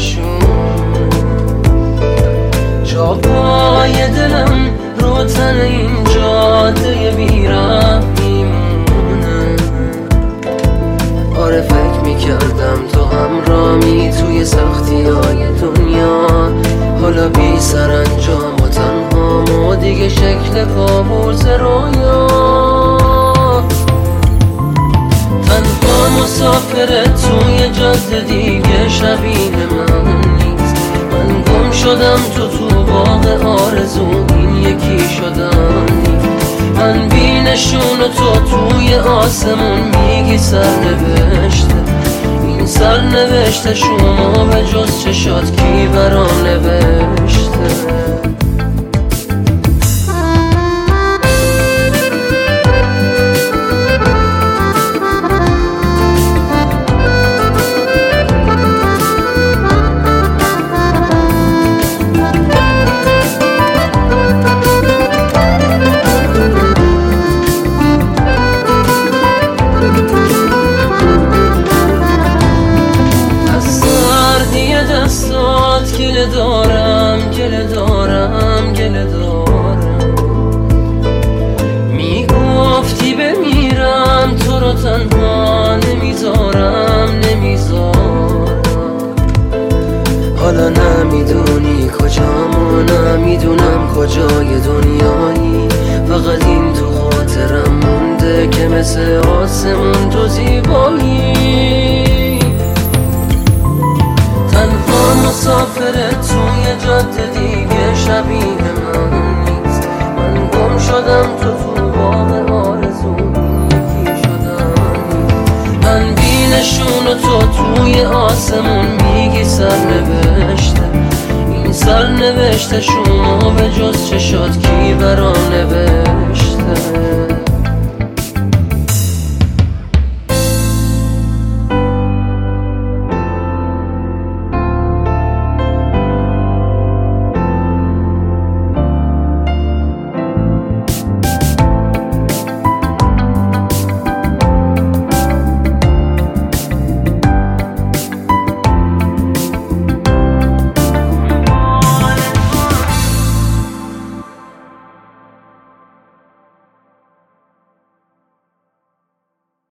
نشون جا پای دلم رو تن این جاده بیرم میمونه. آره فکر میکردم تو همرامی توی سختی های دنیا، حالا بی سرانجام و تنهام و دیگه شکل کابوس رویا. تنها مسافر توی جاده دیگه شبیه من نیست. من گم شدم تو باغ آرزو، این یکی شدم نیست. من بی نشون و تو توی آسمون میگی سرنوشته. این سرنوشته شما به جز چشات کی برام نوشته؟ گله دارم گله دارم گله دارم، میگفتی بمیرم تو رو تنها نمیذارم نمیذارم. حالا نمیدونی کجام و نمیدونم کجای دنیایی، فقط این تو خاطرم مونده که مثل آسمون تو زیبایی. تنها مسافر توی جاده دیگه شبیه من نیست. من گم شدم تو باغ آرزو، یکی شدم نیست. من بی نشون و تو توی آسمون میگی سرنوشته. این سرنوشته شما به جز چشات کی برام نوشته؟